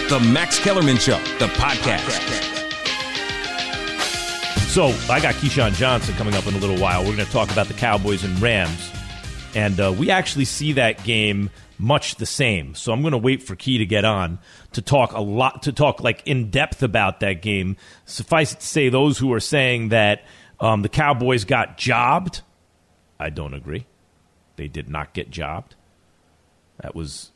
The Max Kellerman Show, the podcast. So, I got Keyshawn Johnson coming up in a little while. We're going to talk about the Cowboys and Rams. And we actually see that game much the same. So I'm going to wait for Key to get on to talk like in depth about that game. Suffice it to say, those who are saying that the Cowboys got jobbed, I don't agree. They did not get jobbed. That was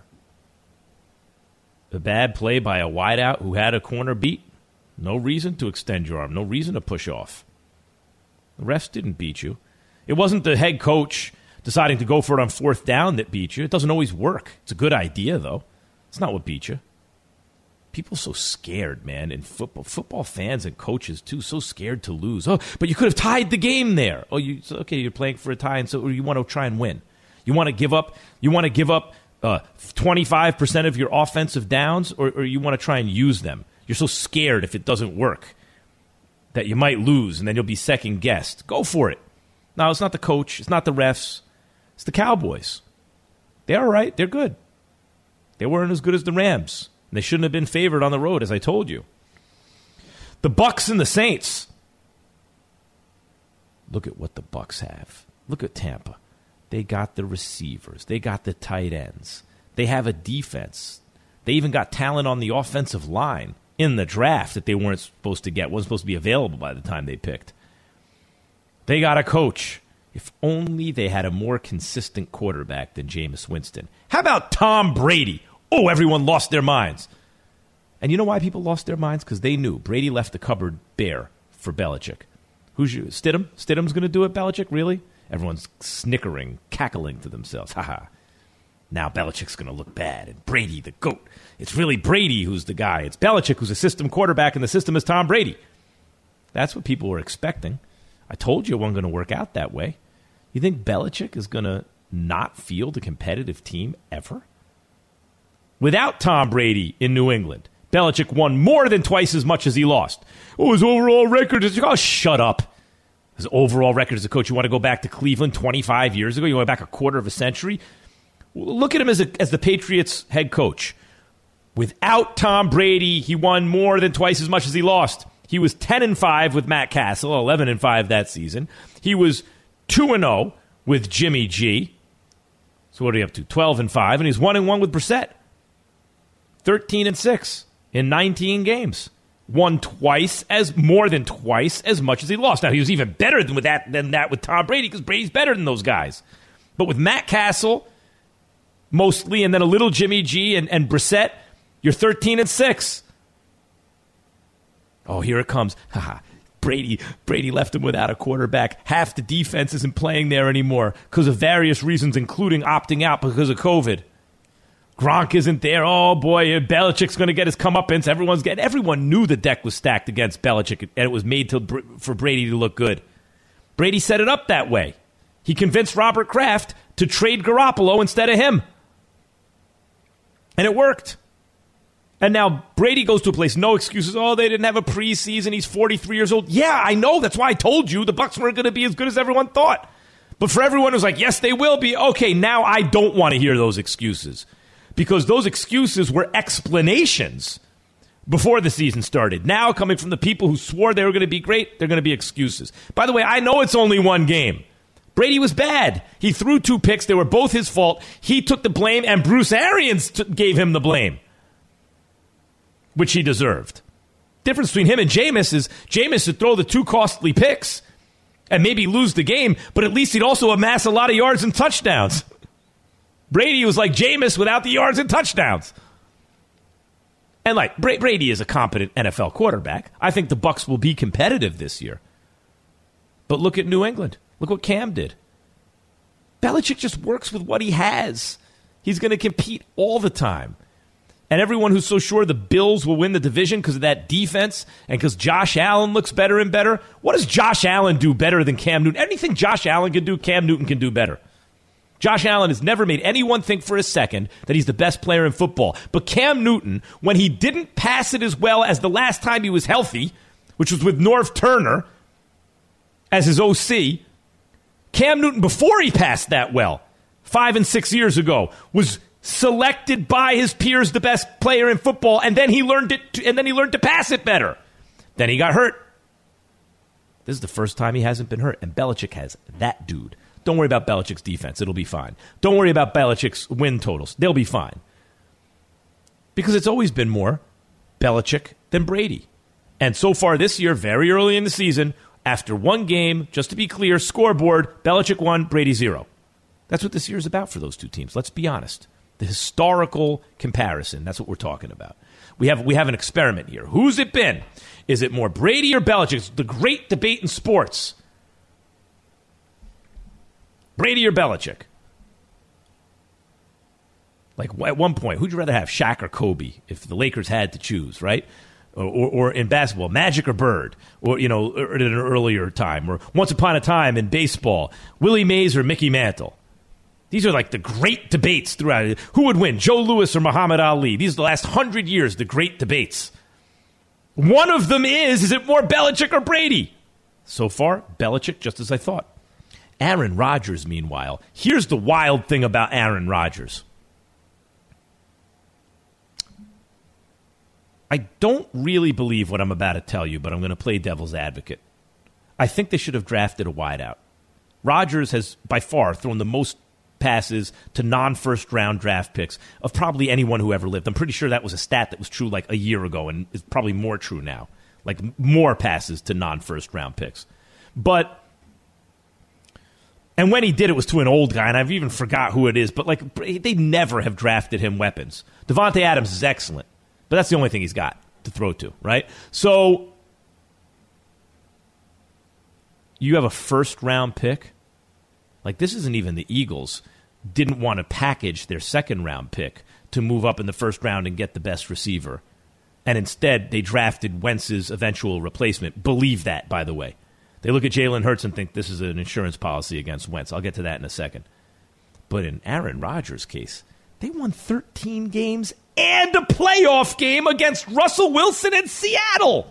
a bad play by a wideout who had a corner beat. No reason to extend your arm. No reason to push off. The refs didn't beat you. It wasn't the head coach deciding to go for it on fourth down that beat you. It doesn't always work. It's a good idea, though. It's not what beat you. People are so scared, man, in football. Football fans and coaches, too, so scared to lose. Oh, but you could have tied the game there. Oh, you're playing for a tie, and so you want to try and win. You want to give up 25% of your offensive downs, or you want to try and use them. You're so scared if it doesn't work that you might lose, and then you'll be second-guessed. Go for it. No, it's not the coach. It's not the refs. It's the Cowboys. They're all right. They're good. They weren't as good as the Rams. And they shouldn't have been favored on the road, as I told you. The Bucs and the Saints. Look at what the Bucs have. Look at Tampa. They got the receivers. They got the tight ends. They have a defense. They even got talent on the offensive line in the draft that they weren't supposed to get. Wasn't supposed to be available by the time they picked. They got a coach. If only they had a more consistent quarterback than Jameis Winston. How about Tom Brady? Oh, everyone lost their minds. And you know why people lost their minds? Because they knew Brady left the cupboard bare for Belichick. Who's you? Stidham? Stidham's going to do it, Belichick? Really? Everyone's snickering, cackling to themselves. Ha-ha. Now Belichick's going to look bad. And Brady, the GOAT. It's really Brady who's the guy. It's Belichick who's a system quarterback, and the system is Tom Brady. That's what people were expecting. I told you it wasn't going to work out that way. You think Belichick is going to not field a competitive team ever? Without Tom Brady in New England, Belichick won more than twice as much as he lost. Oh, his overall record is... Oh, shut up. His overall record as a coach. You want to go back to Cleveland 25 years ago? You want back a quarter of a century? Look at him as the Patriots head coach. Without Tom Brady, he won more than twice as much as he lost. He was 10-5 with Matt Castle, 11-5 that season. He was 2-0 with Jimmy G. So what are you up to? 12-5, and he's 1-1 with Brissett. 13-6 in 19 games. Won more than twice as much as he lost. Now, he was even better than that with Tom Brady, because Brady's better than those guys. But with Matt Castle, mostly, and then a little Jimmy G and Brissett, you're 13-6. Oh, here it comes. Brady left him without a quarterback. Half the defense isn't playing there anymore because of various reasons, including opting out because of COVID. Gronk isn't there. Oh, boy, Belichick's going to get his comeuppance. Everyone knew the deck was stacked against Belichick, and it was made for Brady to look good. Brady set it up that way. He convinced Robert Kraft to trade Garoppolo instead of him. And it worked. And now Brady goes to a place, no excuses. Oh, they didn't have a preseason. He's 43 years old. Yeah, I know. That's why I told you the Bucs weren't going to be as good as everyone thought. But for everyone who's like, yes, they will be. Okay, now I don't want to hear those excuses. Because those excuses were explanations before the season started. Now, coming from the people who swore they were going to be great, they're going to be excuses. By the way, I know it's only one game. Brady was bad. He threw 2 picks. They were both his fault. He took the blame, and Bruce Arians gave him the blame, which he deserved. Difference between him and Jameis is Jameis would throw the 2 costly picks and maybe lose the game, but at least he'd also amass a lot of yards and touchdowns. Brady was like Jameis without the yards and touchdowns. And like Brady is a competent NFL quarterback. I think the Bucs will be competitive this year. But look at New England. Look what Cam did. Belichick just works with what he has. He's going to compete all the time. And everyone who's so sure the Bills will win the division because of that defense and because Josh Allen looks better and better. What does Josh Allen do better than Cam Newton? Anything Josh Allen can do, Cam Newton can do better. Josh Allen has never made anyone think for a second that he's the best player in football. But Cam Newton, when he didn't pass it as well as the last time he was healthy, which was with Norv Turner as his OC, Cam Newton, before he passed that well, 5 and 6 years ago, was selected by his peers the best player in football, and then he learned to pass it better. Then he got hurt. This is the first time he hasn't been hurt, and Belichick has that dude. Don't worry about Belichick's defense. It'll be fine. Don't worry about Belichick's win totals. They'll be fine. Because it's always been more Belichick than Brady. And so far this year, very early in the season, after one game, just to be clear, scoreboard, Belichick 1, Brady 0. That's what this year is about for those two teams. Let's be honest. The historical comparison, that's what we're talking about. We have an experiment here. Who's it been? Is it more Brady or Belichick? It's the great debate in sports. Brady or Belichick? Like, at one point, who'd you rather have, Shaq or Kobe, if the Lakers had to choose, right? Or in basketball, Magic or Bird, or, at an earlier time, or once upon a time in baseball, Willie Mays or Mickey Mantle. These are like the great debates throughout it. Who would win, Joe Louis or Muhammad Ali? These are the last 100 years, the great debates. One of them is it more Belichick or Brady? So far, Belichick, just as I thought. Aaron Rodgers, meanwhile, here's the wild thing about Aaron Rodgers. I don't really believe what I'm about to tell you, but I'm going to play devil's advocate. I think they should have drafted a wideout. Rodgers has, by far, thrown the most passes to non-first round draft picks of probably anyone who ever lived. I'm pretty sure that was a stat that was true like a year ago, and it's probably more true now. Like, more passes to non-first round picks. And when he did, it was to an old guy, and I've even forgot who it is, but like, they never have drafted him weapons. Devontae Adams is excellent, but that's the only thing he's got to throw to, right? So, you have a first-round pick. Like, this isn't even the Eagles didn't want to package their second-round pick to move up in the first round and get the best receiver. And instead, they drafted Wentz's eventual replacement. Believe that, by the way. They look at Jalen Hurts and think this is an insurance policy against Wentz. I'll get to that in a second. But in Aaron Rodgers' case, they won 13 games and a playoff game against Russell Wilson in Seattle.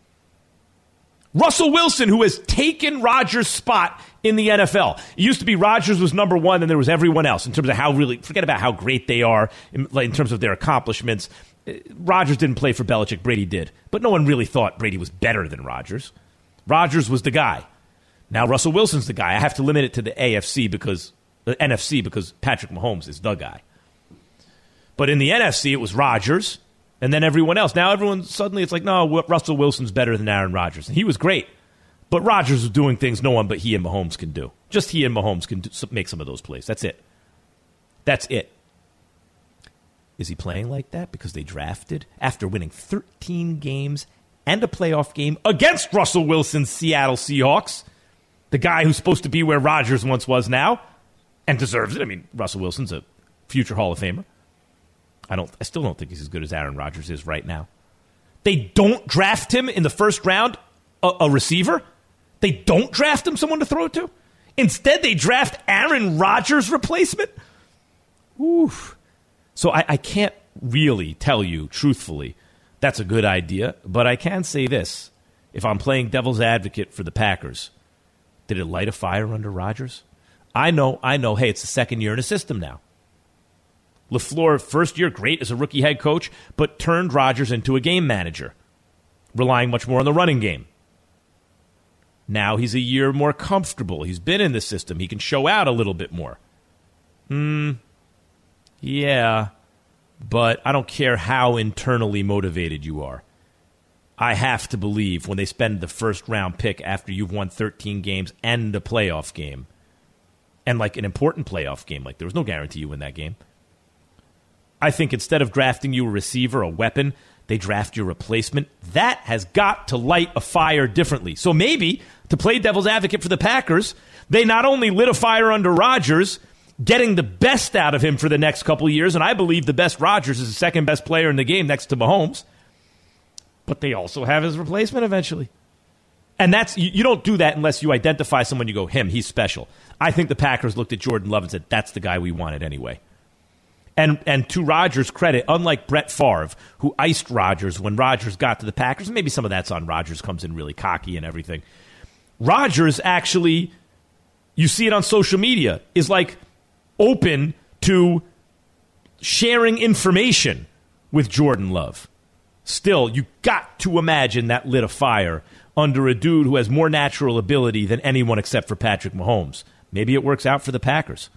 Russell Wilson, who has taken Rodgers' spot in the NFL. It used to be Rodgers was number one, and there was everyone else in terms of forget about how great they are in terms of their accomplishments. Rodgers didn't play for Belichick, Brady did. But no one really thought Brady was better than Rodgers. Rodgers was the guy. Now Russell Wilson's the guy. I have to limit it to the NFC because Patrick Mahomes is the guy. But in the NFC, it was Rodgers and then everyone else. Now everyone suddenly it's like, no, Russell Wilson's better than Aaron Rodgers. And he was great. But Rodgers was doing things no one but he and Mahomes can do. Just he and Mahomes can make some of those plays. That's it. That's it. Is he playing like that because they drafted after winning 13 games and a playoff game against Russell Wilson's Seattle Seahawks, the guy who's supposed to be where Rodgers once was now and deserves it? I mean, Russell Wilson's a future Hall of Famer. I still don't think he's as good as Aaron Rodgers is right now. They don't draft him in the first round, a receiver. They don't draft him someone to throw to. Instead, they draft Aaron Rodgers' replacement. Oof. So I can't really tell you, truthfully, that's a good idea. But I can say this. If I'm playing devil's advocate for the Packers, did it light a fire under Rodgers? I know. Hey, it's the second year in a system now. LaFleur, first year, great as a rookie head coach, but turned Rodgers into a game manager, relying much more on the running game. Now he's a year more comfortable. He's been in the system. He can show out a little bit more. Yeah, but I don't care how internally motivated you are. I have to believe when they spend the first round pick after you've won 13 games and a playoff game, and like an important playoff game, like there was no guarantee you win that game. I think instead of drafting you a receiver, a weapon, they draft your replacement. That has got to light a fire differently. So maybe, to play devil's advocate for the Packers, they not only lit a fire under Rodgers, getting the best out of him for the next couple of years, and I believe the best Rodgers is the second best player in the game next to Mahomes, but they also have his replacement eventually. And that's you don't do that unless you identify someone, you go, he's special. I think the Packers looked at Jordan Love and said, that's the guy we wanted anyway. And to Rodgers' credit, unlike Brett Favre, who iced Rodgers when Rodgers got to the Packers, and maybe some of that's on Rodgers, comes in really cocky and everything. Rodgers actually, you see it on social media, is like open to sharing information with Jordan Love. Still, you got to imagine that lit a fire under a dude who has more natural ability than anyone except for Patrick Mahomes. Maybe it works out for the Packers.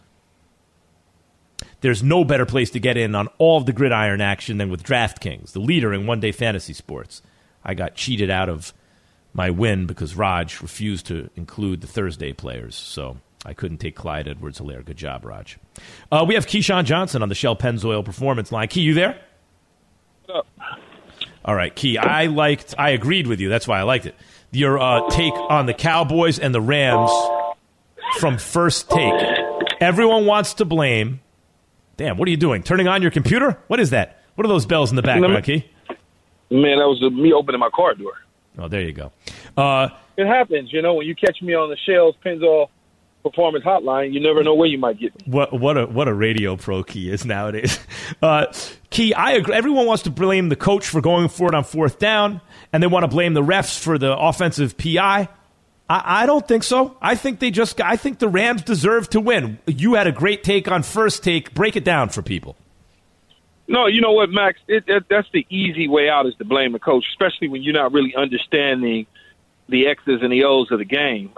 There's no better place to get in on all of the gridiron action than with DraftKings, the leader in one-day fantasy sports. I got cheated out of my win because Raj refused to include the Thursday players, so I couldn't take Clyde Edwards-Helaire. Good job, Raj. We have Keyshawn Johnson on the Shell Pennzoil Performance line. Key, you there? What's up? All right, Key, I agreed with you. That's why I liked it. Your take on the Cowboys and the Rams from First Take. Everyone wants to blame. Damn, what are you doing? Turning on your computer? What is that? What are those bells in the background, Key? Man, that was me opening my car door. Oh, there you go. It happens, when you catch me on the Shell's Pennzoil Performance Hotline, you never know where you might get me. What a radio pro Key is nowadays. Key, I agree. Everyone wants to blame the coach for going for it on fourth down, and they want to blame the refs for the offensive PI. I don't think so. I think the Rams deserve to win. You had a great take on First Take. Break it down for people. No, you know what, Max? That's the easy way out, is to blame the coach, especially when you're not really understanding the X's and the O's of the game.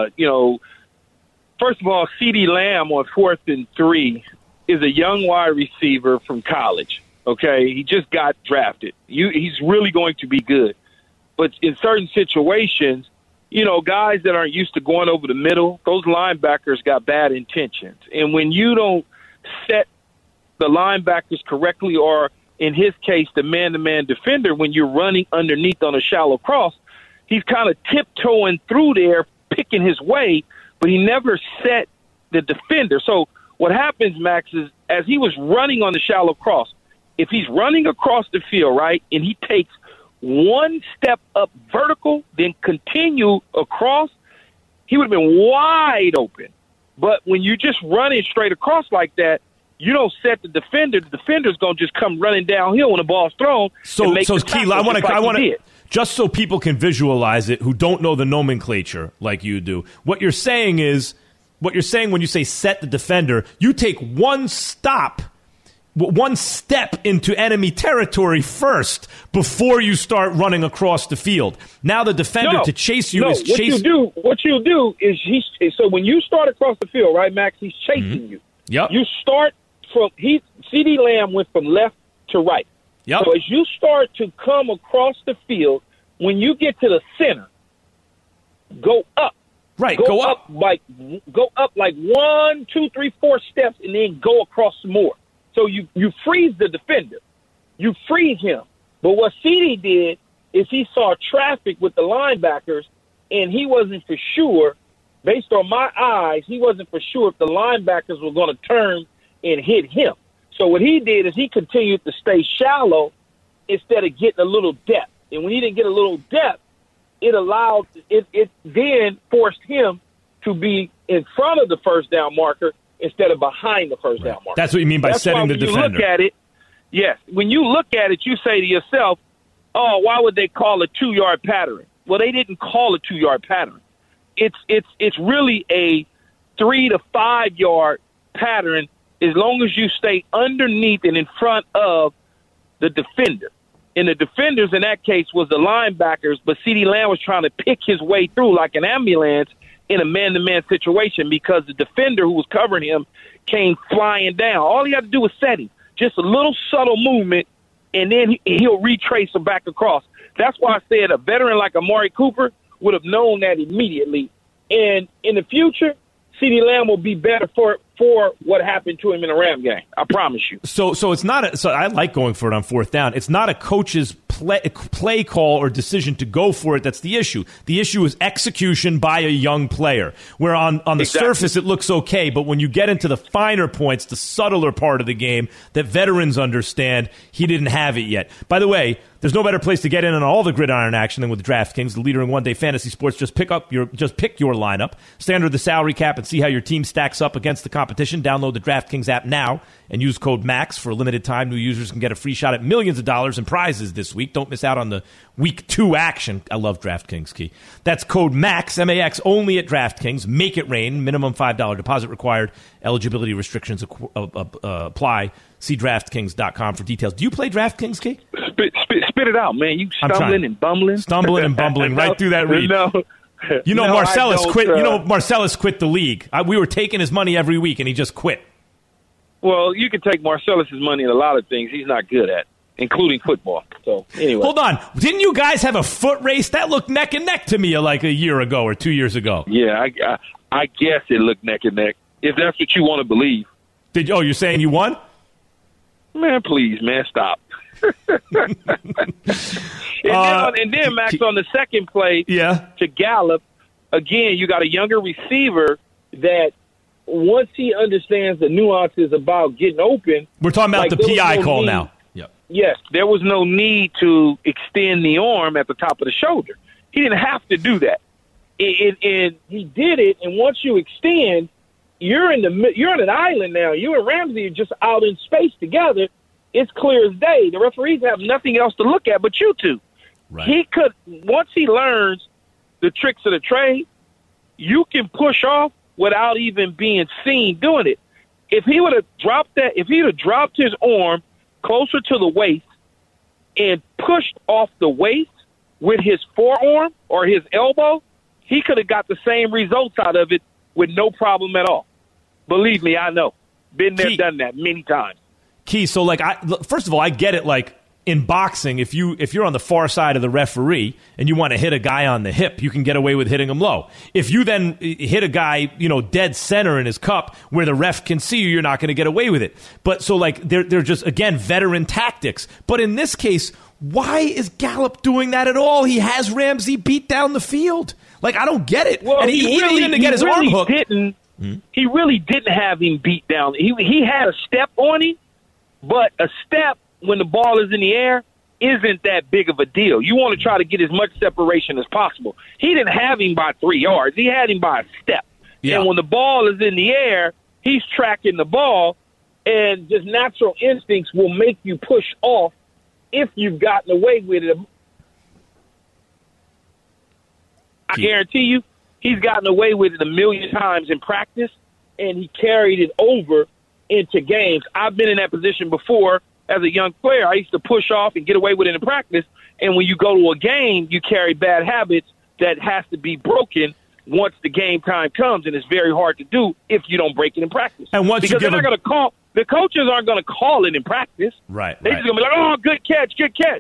First of all, CeeDee Lamb on 4th and 3 is a young wide receiver from college, okay? He just got drafted. He's really going to be good. But in certain situations, guys that aren't used to going over the middle, those linebackers got bad intentions. And when you don't set the linebackers correctly, or in his case, the man-to-man defender, when you're running underneath on a shallow cross, he's kind of tiptoeing through there, picking his way, but he never set the defender. So what happens, Max, is as he was running on the shallow cross, if he's running across the field, right, and he takes one step up vertical, then continue across, he would have been wide open. But when you're just running straight across like that, you don't set the defender. The defender's going to just come running downhill when the ball's thrown. So Key, I want to just so people can visualize it who don't know the nomenclature like you do. What you're saying when you say set the defender, you take one step into enemy territory first before you start running across the field. Now the defender to chase you is chase. What you do is so when you start across the field, right, Max, he's chasing you. Yep. You start from CeeDee Lamb went from left to right. Yep. So as you start to come across the field, when you get to the center, go up. Right, go up. Go up like 1, 2, 3, 4 steps, and then go across some more. So you freeze the defender. You freeze him. But what CeeDee did is he saw traffic with the linebackers, and he wasn't for sure, based on my eyes, he wasn't for sure if the linebackers were going to turn and hit him. So what he did is he continued to stay shallow instead of getting a little depth. And when he didn't get a little depth, it then forced him to be in front of the first down marker instead of behind the first down marker. That's what you mean by setting the defender. When you look at it, yes. When you look at it, you say to yourself, oh, why would they call a 2-yard pattern? Well, they didn't call a 2-yard pattern. It's really a 3 to 5 yard pattern as long as you stay underneath and in front of the defender. And the defenders in that case was the linebackers, but CeeDee Lamb was trying to pick his way through like an ambulance in a man-to-man situation because the defender who was covering him came flying down. All he had to do was set him. Just a little subtle movement, and then he'll retrace him back across. That's why I said a veteran like Amari Cooper would have known that immediately. And in the future, CeeDee Lamb will be better for what happened to him in the Ram game. I promise you. So it's not. So I like going for it on fourth down. It's not a coach's play call or decision to go for it. That's the issue. The issue is execution by a young player. Where on the surface it looks okay, but when you get into the finer points, the subtler part of the game that veterans understand, he didn't have it yet. By the way, there's no better place to get in on all the gridiron action than with DraftKings, the leader in one-day fantasy sports. Just pick your lineup, stay under the salary cap, and see how your team stacks up against the competition. competition. Download the DraftKings app now and use code MAX for a limited time. New users can get a free shot at millions of dollars in prizes this week. Don't miss out on the Week 2 action. I love DraftKings, Key. That's code MAX, M-A-X, only at DraftKings. Make it rain. Minimum $5 deposit required. Eligibility restrictions apply. See DraftKings.com for details. Do you play DraftKings, Key? Spit it out, man. You stumbling and bumbling. Stumbling and bumbling right through that read. No. You know, No, Marcellus quit. you know, Marcellus quit the league. We were taking his money every week, and he just quit. Well, you can take Marcellus's money in a lot of things he's not good at, including football. So, anyway. Hold on. Didn't you guys have a foot race? That looked neck and neck to me like a year ago or 2 years ago. Yeah, I guess it looked neck and neck, if that's what you want to believe. You're saying you won? Man, please, man, stop. and then, Max, on the second play to Gallup, again, you got a younger receiver that once he understands the nuances about getting open. We're talking about the PI call now. Yep. Yes, there was no need to extend the arm at the top of the shoulder. He didn't have to do that. And he did it, and once you extend, you're on an island now. You and Ramsey are just out in space together. It's clear as day. The referees have nothing else to look at but you two. Right. He could, once he learns the tricks of the trade, you can push off without even being seen doing it. If he would have dropped his arm closer to the waist and pushed off the waist with his forearm or his elbow, he could have got the same results out of it with no problem at all. Believe me, I know. Been there, done that many times. Key, so first of all, I get it. Like in boxing, if you're on the far side of the referee and you want to hit a guy on the hip, you can get away with hitting him low. If you then hit a guy, dead center in his cup where the ref can see you, you're not going to get away with it. But so they're just, again, veteran tactics. But in this case, why is Gallup doing that at all? He has Ramsey beat down the field. I don't get it. Well, and he didn't get his arm hooked. He really didn't have him beat down. He had a step on him, but a step when the ball is in the air isn't that big of a deal. You want to try to get as much separation as possible. He didn't have him by 3 yards. He had him by a step. Yeah. And when the ball is in the air, he's tracking the ball, and just natural instincts will make you push off if you've gotten away with it. I guarantee you, he's gotten away with it a million times in practice, and he carried it over into games. I've been in that position before as a young player. I used to push off and get away with it in practice, and when you go to a game, you carry bad habits that has to be broken once the game time comes, and it's very hard to do if you don't break it in practice. And once because they're not going to call – the coaches aren't going to call it in practice. Right. They're just going to be like, oh, good catch,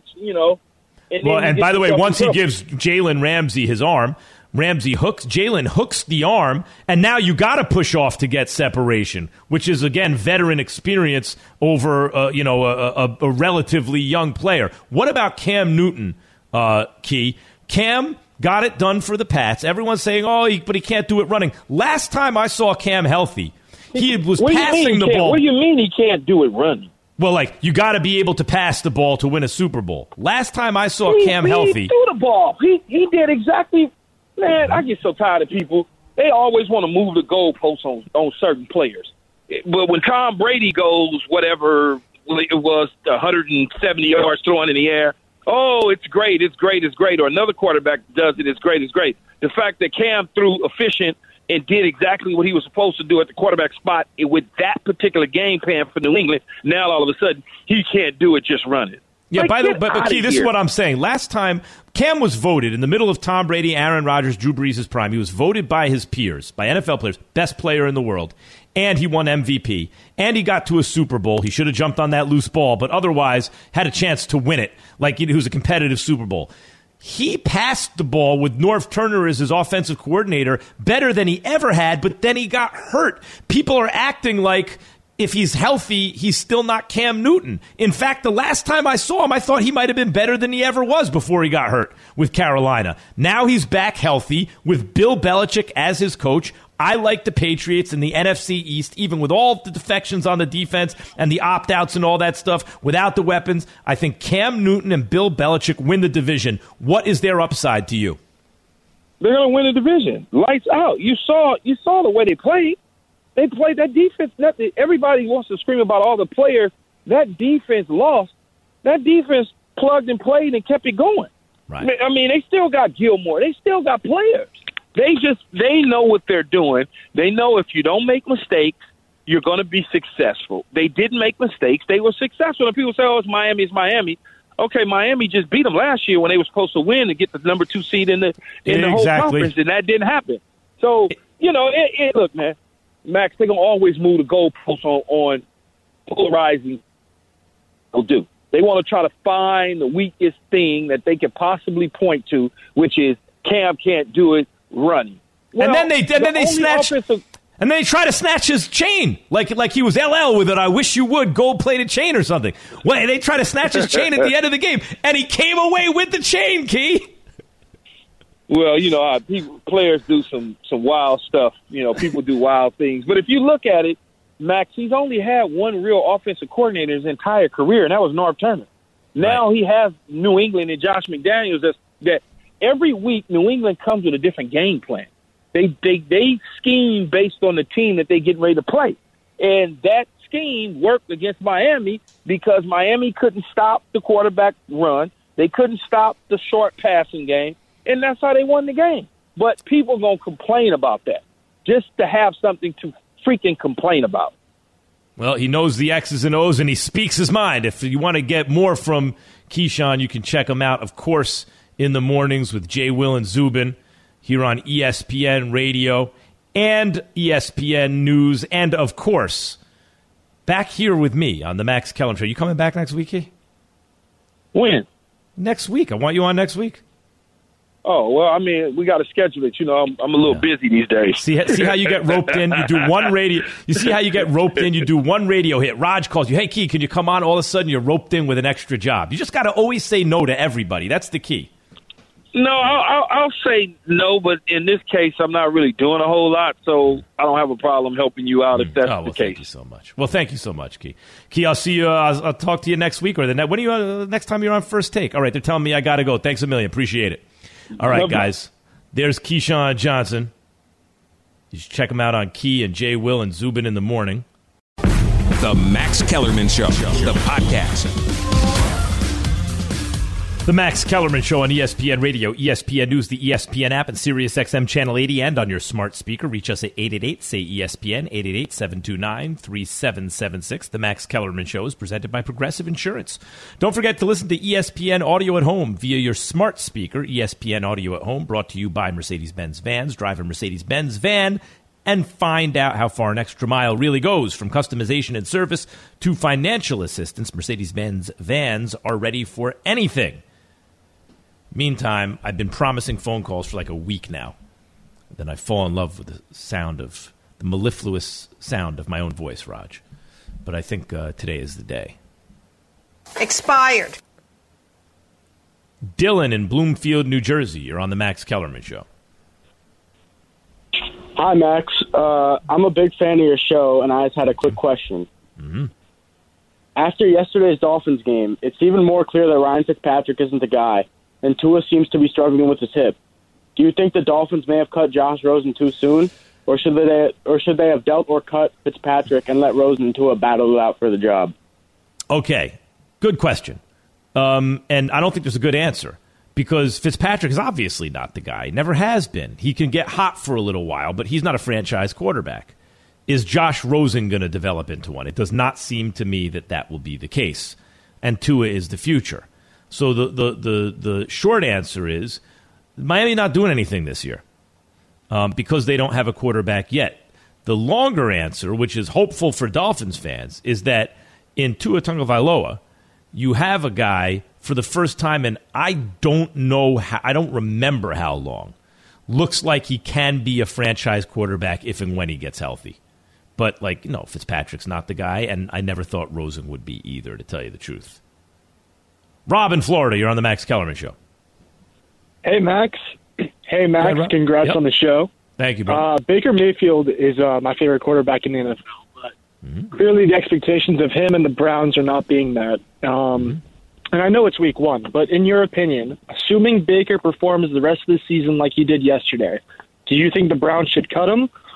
And by the way, once he gives Jalen Ramsey his arm – Jalen hooks the arm, and now you got to push off to get separation, which is, again, veteran experience over, a relatively young player. What about Cam Newton, Key? Cam got it done for the Pats. Everyone's saying, but he can't do it running. Last time I saw Cam healthy, he was passing the ball. What do you mean he can't do it running? Well, you got to be able to pass the ball to win a Super Bowl. Last time I saw Cam healthy. He threw the ball. He did exactly. Man, I get so tired of people. They always want to move the goalposts on certain players. But when Tom Brady goes, whatever it was, 170 yards throwing in the air, it's great, it's great, it's great. Or another quarterback does it, it's great, it's great. The fact that Cam threw efficient and did exactly what he was supposed to do at the quarterback spot with that particular game plan for New England, now all of a sudden he can't do it just running. Yeah, but Key, this is what I'm saying. Last time, Cam was voted in the middle of Tom Brady, Aaron Rodgers, Drew Brees' prime. He was voted by his peers, by NFL players, best player in the world. And he won MVP. And he got to a Super Bowl. He should have jumped on that loose ball, but otherwise had a chance to win it. It was a competitive Super Bowl. He passed the ball with Norv Turner as his offensive coordinator better than he ever had, but then he got hurt. People are acting like if he's healthy, he's still not Cam Newton. In fact, the last time I saw him, I thought he might have been better than he ever was before he got hurt with Carolina. Now he's back healthy with Bill Belichick as his coach. I like the Patriots in the NFC East, even with all the defections on the defense and the opt-outs and all that stuff, without the weapons. I think Cam Newton and Bill Belichick win the division. What is their upside to you? They're going to win the division. Lights out. You saw the way they played. They played that defense. Everybody wants to scream about all the players. That defense lost. That defense plugged and played and kept it going. Right. I mean, they still got Gilmore. They still got players. They know what they're doing. They know if you don't make mistakes, you're going to be successful. They didn't make mistakes. They were successful. And people say, oh, it's Miami. Okay, Miami just beat them last year when they were supposed to win and get the number 2 seed in the whole conference, and that didn't happen. So, look, man, Max, they're going to always move the goalposts on polarizing. They'll do. They want to try to find the weakest thing that they could possibly point to, which is Cam can't do it running. Well, and then they snatch. And then they try to snatch his chain, like he was LL with it. I wish you would gold-plated chain or something. Well, they try to snatch his chain at the end of the game, and he came away with the chain, Key. Well, players do some wild stuff. People do wild things. But if you look at it, Max, he's only had one real offensive coordinator his entire career, and that was Norv Turner. Now he has New England and Josh McDaniels. That every week New England comes with a different game plan. They scheme based on the team that they get ready to play. And that scheme worked against Miami because Miami couldn't stop the quarterback run. They couldn't stop the short passing game. And that's how they won the game. But people are going to complain about that just to have something to freaking complain about. Well, he knows the X's and O's, and he speaks his mind. If you want to get more from Keyshawn, you can check him out, of course, in the mornings with Jay, Will, and Zubin here on ESPN Radio and ESPN News, and, of course, back here with me on the Max Kellerman Show. You coming back next week, Key? When? Next week. I want you on next week. Oh, well, I mean, we got to schedule it. I'm a little busy these days. See how you get roped in? You do one radio. You see how you get roped in? You do one radio hit. Raj calls you, hey, Key, can you come on? All of a sudden, you're roped in with an extra job. You just got to always say no to everybody. That's the key. No, I'll say no, but in this case, I'm not really doing a whole lot, so I don't have a problem helping you out if that's the case. Thank you so much. Well, thank you so much, Key. Key, I'll see you. I'll talk to you next week or when are you next time you're on First Take? All right, they're telling me I got to go. Thanks a million. Appreciate it. All right, guys. There's Keyshawn Johnson. You should check him out on Key and Jay, Will, and Zubin in the morning. The Max Kellerman Show, the podcast. The Max Kellerman Show on ESPN Radio, ESPN News, the ESPN app, and SiriusXM Channel 80, and on your smart speaker. Reach us at 888-SAY-ESPN, 888-729-3776. The Max Kellerman Show is presented by Progressive Insurance. Don't forget to listen to ESPN Audio at Home via your smart speaker. ESPN Audio at Home, brought to you by Mercedes-Benz Vans. Drive a Mercedes-Benz van and find out how far an extra mile really goes. From customization and service to financial assistance, Mercedes-Benz Vans are ready for anything. Meantime, I've been promising phone calls for like a week now. Then I fall in love with the mellifluous sound of my own voice, Raj. But I think today is the day. Expired. Dylan in Bloomfield, New Jersey. You're on the Max Kellerman Show. Hi, Max. I'm a big fan of your show, and I just had a quick question. Mm-hmm. After yesterday's Dolphins game, it's even more clear that Ryan Fitzpatrick isn't the guy, and Tua seems to be struggling with his hip. Do you think the Dolphins may have cut Josh Rosen too soon, or should they have dealt or cut Fitzpatrick and let Rosen and Tua battle it out for the job? Okay, good question. And I don't think there's a good answer, because Fitzpatrick is obviously not the guy. Never has been. He can get hot for a little while, but he's not a franchise quarterback. Is Josh Rosen going to develop into one? It does not seem to me that will be the case. And Tua is the future. So the short answer is Miami not doing anything this year because they don't have a quarterback yet. The longer answer, which is hopeful for Dolphins fans, is that in Tua Tagovailoa, you have a guy for the first time, and I don't remember how long, looks like he can be a franchise quarterback if and when he gets healthy. But, Fitzpatrick's not the guy, and I never thought Rosen would be either, to tell you the truth. Rob in Florida, you're on the Max Kellerman Show. Hey, Max. Hey, Max. Hey, congrats on the show. Thank you, bro. Baker Mayfield is my favorite quarterback in the NFL, but clearly the expectations of him and the Browns are not being met. And I know it's week one, but in your opinion, assuming Baker performs the rest of the season like he did yesterday, do you think the Browns should cut him,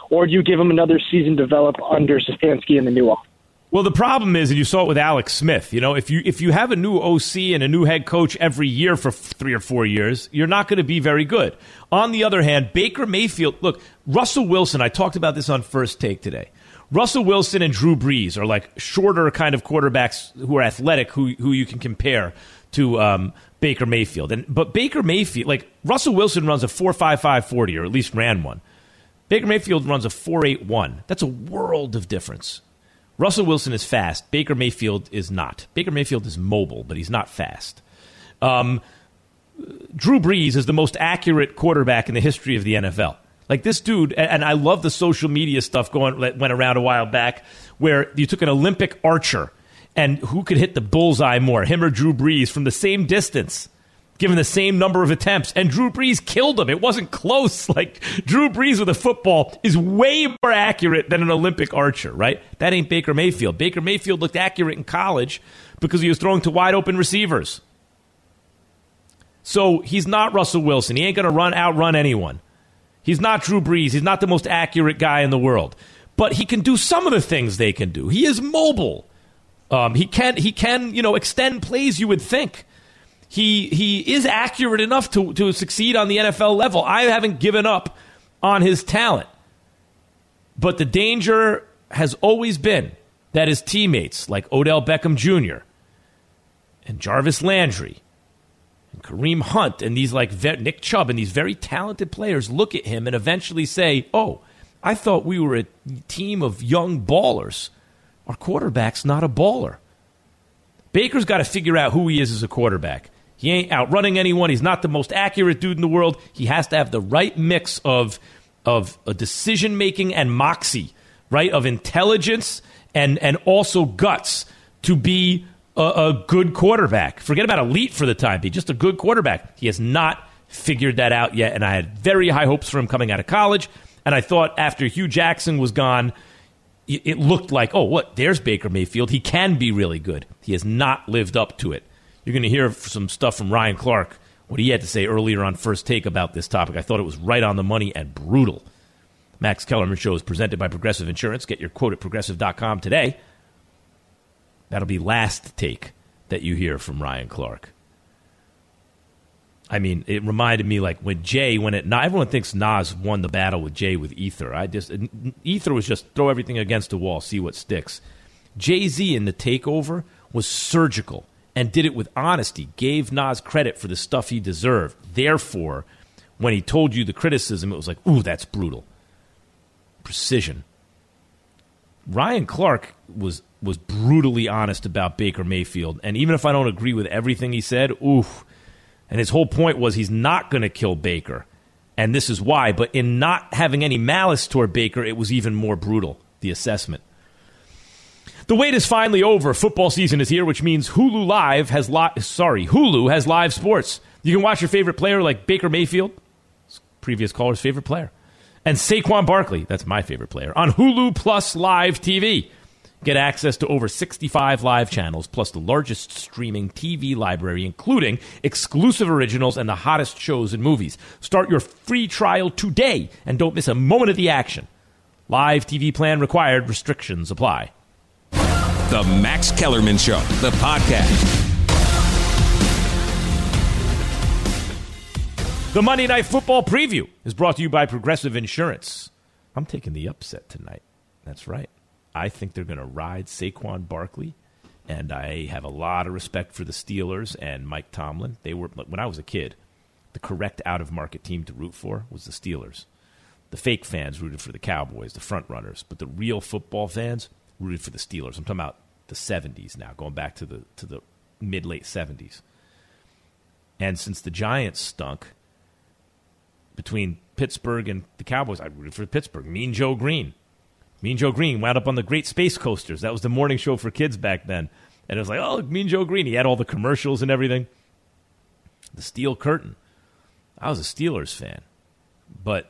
or do you give him another season to develop under Stefanski and the new offense? Well, the problem is, and you saw it with Alex Smith, if you have a new OC and a new head coach every year for 3 or 4 years, you're not going to be very good. On the other hand, Baker Mayfield, look, Russell Wilson, I talked about this on First Take today. Russell Wilson and Drew Brees are like shorter kind of quarterbacks who are athletic, who you can compare to Baker Mayfield. But Baker Mayfield, like Russell Wilson runs a 4.55 40, or at least ran one. Baker Mayfield runs a 4.81. That's a world of difference. Russell Wilson is fast. Baker Mayfield is not. Baker Mayfield is mobile, but he's not fast. Drew Brees is the most accurate quarterback in the history of the NFL. Like this dude, and I love the social media stuff that went around a while back, where you took an Olympic archer, and who could hit the bullseye more, him or Drew Brees, from the same distance, given the same number of attempts, and Drew Brees killed him. It wasn't close. Like, Drew Brees with a football is way more accurate than an Olympic archer, right? That ain't Baker Mayfield. Baker Mayfield looked accurate in college because he was throwing to wide-open receivers. So he's not Russell Wilson. He ain't going to outrun anyone. He's not Drew Brees. He's not the most accurate guy in the world. But he can do some of the things they can do. He is mobile. He can extend plays, you would think. He is accurate enough to succeed on the NFL level. I haven't given up on his talent. But the danger has always been that his teammates like Odell Beckham Jr. and Jarvis Landry and Kareem Hunt and these like Nick Chubb and these very talented players look at him and eventually say, oh, I thought we were a team of young ballers. Our quarterback's not a baller. Baker's got to figure out who he is as a quarterback. He ain't outrunning anyone. He's not the most accurate dude in the world. He has to have the right mix of a decision-making and moxie, right? Of intelligence and also guts to be a good quarterback. Forget about elite for the time being. Just a good quarterback. He has not figured that out yet, and I had very high hopes for him coming out of college. And I thought after Hugh Jackson was gone, it looked like, there's Baker Mayfield. He can be really good. He has not lived up to it. You're going to hear some stuff from Ryan Clark, what he had to say earlier on First Take about this topic. I thought it was right on the money and brutal. Max Kellerman Show is presented by Progressive Insurance. Get your quote at Progressive.com today. That'll be last take that you hear from Ryan Clark. I mean, it reminded me like when everyone thinks Nas won the battle with Jay with Ether. Ether was just throw everything against the wall, see what sticks. Jay-Z in the takeover was surgical and did it with honesty, gave Nas credit for the stuff he deserved. Therefore, when he told you the criticism, it was like, ooh, that's brutal. Precision. Ryan Clark was brutally honest about Baker Mayfield, and even if I don't agree with everything he said, oof. And his whole point was he's not going to kill Baker, and this is why. But in not having any malice toward Baker, it was even more brutal, the assessment. The wait is finally over. Football season is here, which means Hulu has live sports. You can watch your favorite player like Baker Mayfield, previous caller's favorite player, and Saquon Barkley, that's my favorite player, on Hulu Plus Live TV. Get access to over 65 live channels, plus the largest streaming TV library, including exclusive originals and the hottest shows and movies. Start your free trial today and don't miss a moment of the action. Live TV plan required. Restrictions apply. The Max Kellerman Show, the podcast. The Monday Night Football preview is brought to you by Progressive Insurance. I'm taking the upset tonight. That's right. I think they're going to ride Saquon Barkley, and I have a lot of respect for the Steelers and Mike Tomlin. They were, when I was a kid, the correct out-of-market team to root for was the Steelers. The fake fans rooted for the Cowboys, the front runners, but the real football fans rooted for the Steelers. I'm talking about the 70s now, going back to the mid-late 70s. And since the Giants stunk, between Pittsburgh and the Cowboys, I rooted for Pittsburgh. Mean Joe Green wound up on the Great Space Coasters. That was the morning show for kids back then. And it was like, oh, look, Mean Joe Green. He had all the commercials and everything. The Steel Curtain. I was a Steelers fan. But,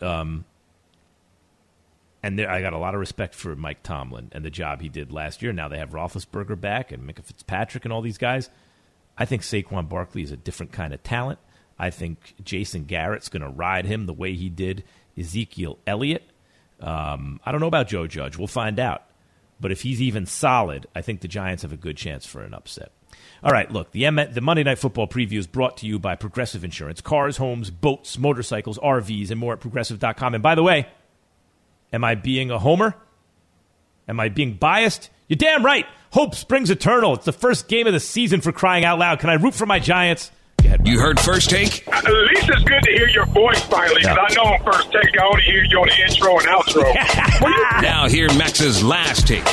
I got a lot of respect for Mike Tomlin and the job he did last year. Now they have Roethlisberger back and Micah Fitzpatrick and all these guys. I think Saquon Barkley is a different kind of talent. I think Jason Garrett's going to ride him the way he did Ezekiel Elliott. I don't know about Joe Judge. We'll find out. But if he's even solid, I think the Giants have a good chance for an upset. All right, look, the Monday Night Football preview is brought to you by Progressive Insurance. Cars, homes, boats, motorcycles, RVs, and more at Progressive.com. And by the way, am I being a homer? Am I being biased? You're damn right. Hope springs eternal. It's the first game of the season, for crying out loud. Can I root for my Giants? Go ahead, You heard First Take? At least it's good to hear your voice finally, because I know on First Take I only hear you on the intro and outro. Now hear Max's Last Take.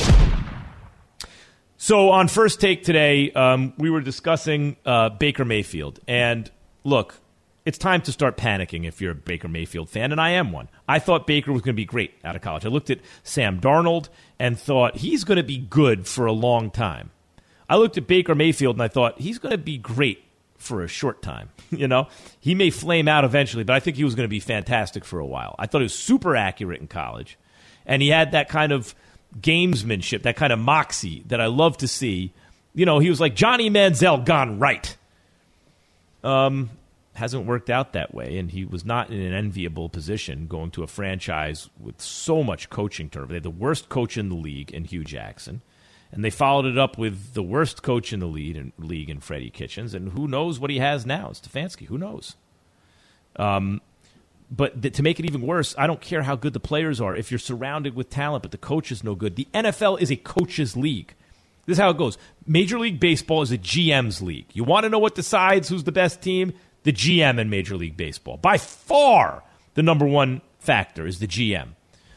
So on First Take today, we were discussing Baker Mayfield. And look, it's time to start panicking if you're a Baker Mayfield fan, and I am one. I thought Baker was going to be great out of college. I looked at Sam Darnold and thought he's going to be good for a long time. I looked at Baker Mayfield and I thought he's going to be great for a short time. He may flame out eventually, but I think he was going to be fantastic for a while. I thought he was super accurate in college, and he had that kind of gamesmanship, that kind of moxie that I love to see. He was like Johnny Manziel gone right. Hasn't worked out that way, and he was not in an enviable position going to a franchise with so much coaching turnover. They had the worst coach in the league in Hugh Jackson, and they followed it up with the worst coach in the league in Freddie Kitchens, and who knows what he has now, Stefanski. Who knows? But to make it even worse, I don't care how good the players are. If you're surrounded with talent but the coach is no good, the NFL is a coach's league. This is how it goes. Major League Baseball is a GM's league. You want to know what decides who's the best team? The GM in Major League Baseball. By far, the number one factor is the GM.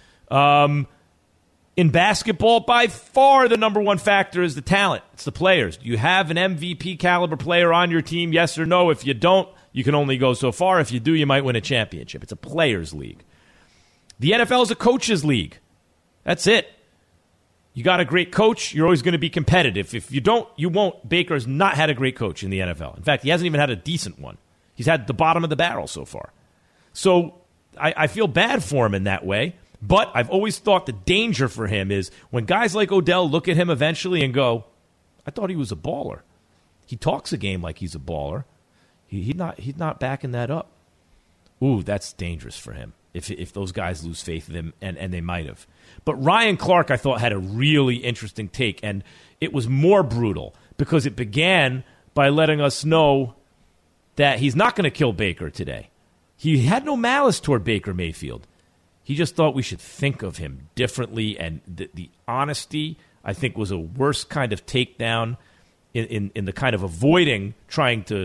In basketball, by far, the number one factor is the talent. It's the players. Do you have an MVP caliber player on your team? Yes or no? If you don't, you can only go so far. If you do, you might win a championship. It's a players' league. The NFL is a coaches' league. That's it. You got a great coach, you're always going to be competitive. If you don't, you won't. Baker's not had a great coach in the NFL. In fact, he hasn't even had a decent one. He's had the bottom of the barrel so far. So I feel bad for him in that way. But I've always thought the danger for him is when guys like Odell look at him eventually and go, I thought he was a baller. He talks a game like he's a baller. He's not backing that up. Ooh, that's dangerous for him if those guys lose faith in him, and they might have. But Ryan Clark, I thought, had a really interesting take, and it was more brutal because it began by letting us know that he's not going to kill Baker today. He had no malice toward Baker Mayfield. He just thought we should think of him differently, and the honesty, I think, was a worse kind of takedown in the kind of avoiding trying to,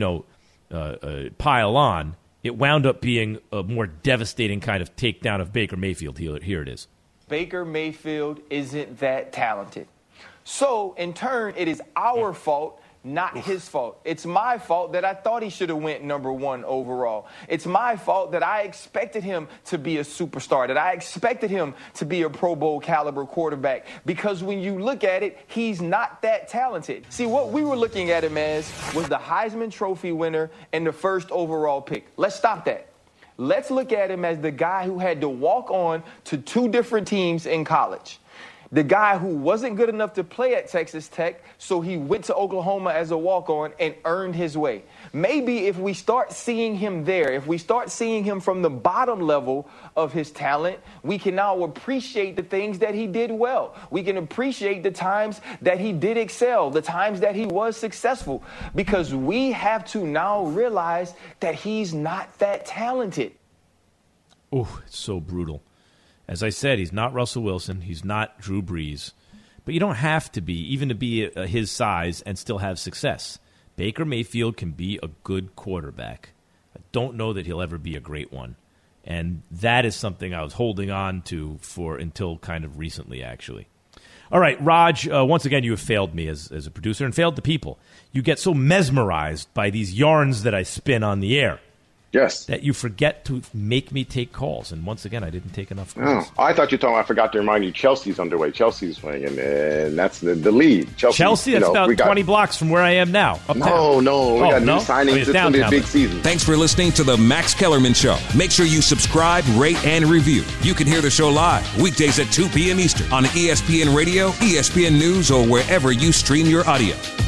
pile on. It wound up being a more devastating kind of takedown of Baker Mayfield. Here it is. Baker Mayfield isn't that talented. So, in turn, it is our fault, not his fault. It's my fault that I thought he should have went number one overall. It's my fault that I expected him to be a superstar, that I expected him to be a Pro Bowl caliber quarterback. Because when you look at it, he's not that talented. See, what we were looking at him as was the Heisman Trophy winner and the first overall pick. Let's stop that. Let's look at him as the guy who had to walk on to two different teams in college. The guy who wasn't good enough to play at Texas Tech, so he went to Oklahoma as a walk-on and earned his way. Maybe if we start seeing him there, if we start seeing him from the bottom level of his talent, we can now appreciate the things that he did well. We can appreciate the times that he did excel, the times that he was successful, because we have to now realize that he's not that talented. Oh, it's so brutal. As I said, he's not Russell Wilson. He's not Drew Brees. But you don't have to be, even to be his size and still have success. Baker Mayfield can be a good quarterback. I don't know that he'll ever be a great one. And that is something I was holding on to for until kind of recently, actually. All right, Raj, once again, you have failed me as a producer and failed the people. You get so mesmerized by these yarns that I spin on the air. Yes. That you forget to make me take calls. And once again, I didn't take enough calls. Oh, I thought you were talking, I forgot to remind you, Chelsea's underway. Chelsea's playing, and that's the lead. Chelsea, that's about 20 blocks from where I am now. No, we got new signings. It's going to be a big season. Thanks for listening to the Max Kellerman Show. Make sure you subscribe, rate, and review. You can hear the show live weekdays at 2 p.m. Eastern on ESPN Radio, ESPN News, or wherever you stream your audio.